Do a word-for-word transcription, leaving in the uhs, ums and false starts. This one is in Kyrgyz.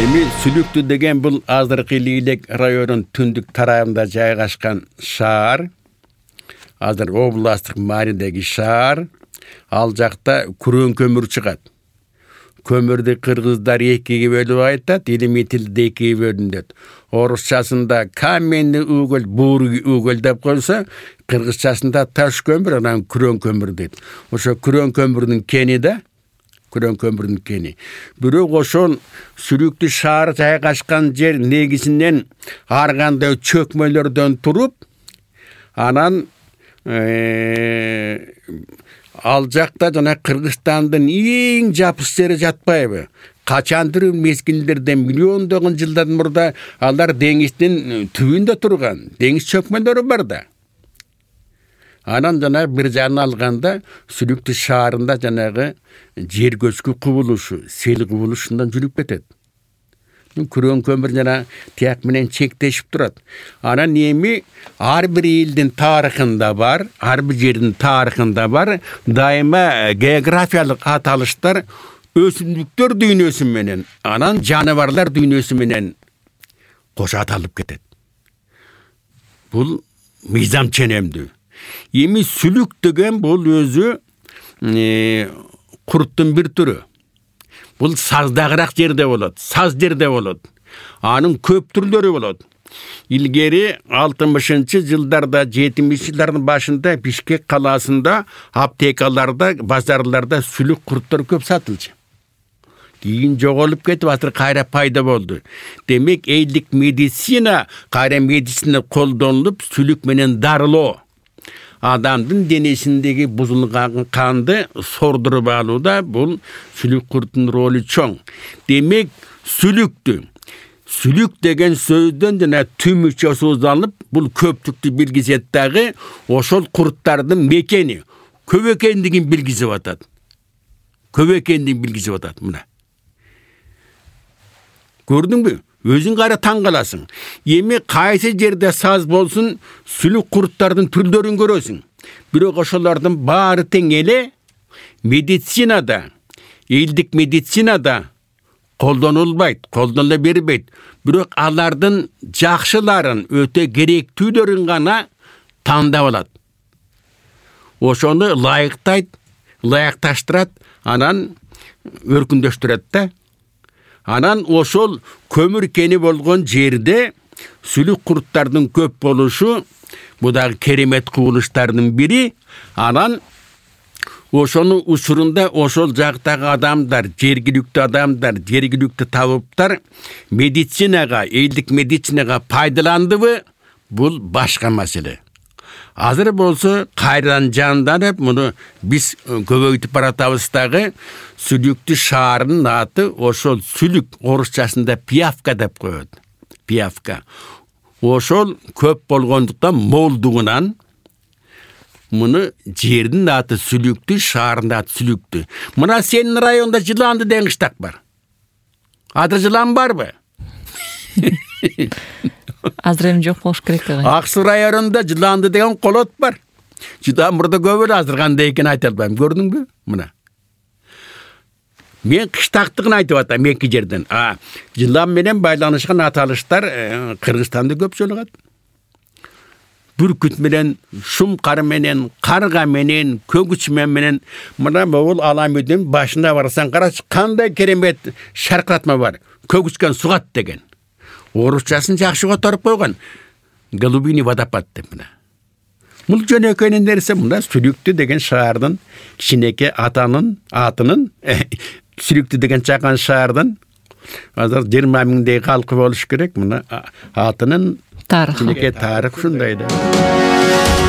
Эми Сүлүктү деген бул азыркы Илек районунун түндүк тарабында жайгашкан шаар. Азыр областтык маанидеги шаар. Ал жакта күрөң көмүр чыгат. Көмүрдү кыргыздар экиге бөлүп айтат, илимий тилде экиге бөлүнөт. Орусчасында каменный уголь, бурый уголь деп койсо, кыргызчасында таш көмүр, анан күрөң көмүр дейт. Ошо күрөң көмүрдүн кени да, күрөң көмүрдүн кени. Бирок ошол Сүлүктү шаар жайгашкан жер негизинен ар кандай чөкмөлөрдөн туруп, анан ал жакта жана Кыргызстандын эң жапыс жери жатпайбы? Качандыр мезгилдерден миллиондогон жылдан мурда алар деңиздин түбүндө турган, деңиз чөкмөлөрү бар да. Анан жана бир жагын алганда Сүлүктү шаарында жанагы жер көчкү кубулушу, сел кубулушундан жүрүп кетет. Күрөң көмүр жана тияк менен чектешип турат. Анан эми ар бир элдин тарыхында бар, ар бир жердин тарыхында бар, дайыма географиялык аталыштар өсүмдүктөр дүйнөсү менен, анан жаныбарлар дүйнөсү менен кошо аталып кетет. Бул мыйзам ченемдүү. Эми сүлүк деген бул өзү курттун бир түрү. Бул саздагыраак жерде болот, саз жерде болот. Анын көп түрлөрү болот. Илгери алтымышынчы жылдарда, жетимишинчи жылдардын башында Бишкек калаасында аптекаларда, базарларда сүлүк курттар көп сатылчу. Кийин жоголуп кетип, азыр кайра пайда болду. Демек, элдик медицина, кайра медицина колдонулуп, сүлүк менен дарылоо. Адамдын денесиндеги бузулган канды сордуруп алууда бул сүлүк курттун ролу чоң. Демек, сүлүктү, сүлүк деген сөздөн жана түмүчө созулуп, бул көптүктү билгизет дагы, ошол курттардын мекени, көп экендигин билгизип атат. Көп экендигин билгизип атат мына. Көрдүңбү? Өзүң кара таң каласың. Эми кайсы жерде саз болсун, сүлүк курттардын түрлөрүн көрөсүң. Бирок ошолордун баары тең эле медицинада, элдик медицинада колдонулбайт, колдонула бербейт. Бирок алардын жакшыларын, өтө керектүүлөрүн гана тандап алат. Ошону ылайыктайт, ылайыкташтырат, анан өркүндөштүрөт да. Анан ошол көмүр кени болгон жерде сүлүк курттардын көп болушу, бу дагы керемет кубулуштардын бири. Анан ошонун учурунда ошол жактагы адамдар, жергиликтүү адамдар, жергиликтүү табыптар медицинага, элдик медицинага пайдаландыбы? Бул башка маселе. Азыр болсо кайрадан жанданып, муну биз көбөйтүп баратабыз дагы. Сүлүктү шаарынын аты ошол сүлүк, орусчасында пиявка деп коет. Пиявка. Ошол көп болгондуктан молдугунан муну жердин аты Сүлүктү, шаарында аты Сүлүктү. Мына сенин районда Жыланды деген кыштак бар. Азыр жылан барбы? Азыр эми жок болуш керек деген. Ак Суу районунда Жыланды деген колот бар. Жылан мурда көп эле, азыр кандай экенин айта албайм. Көрдүңбү? Мына. Мен кыштактыгын айтып атам эки жерден. А, жылан менен байланышкан аталыштар Кыргызстанда көп жолугат. Бүркүт менен, шумкар менен, карга менен, көгүчмөн менен, мына бул аламүдүн башына барсаң карачы, кандай керемет шаркыратма бар. Көгүчкөн сугат деген. Орусчасын жакшы которуп койгон. Голубиный водопад деп мына. Бул жөнөкөйнүн нерсе, мына Сүлүктү деген шаардын кичинекей атанын атынын Сүлүктү деген чакан шаардын азыр жыйырма миңдей калкы болуш керек. Мына атынын тарыхы. Кичинекей тарых ушундай да.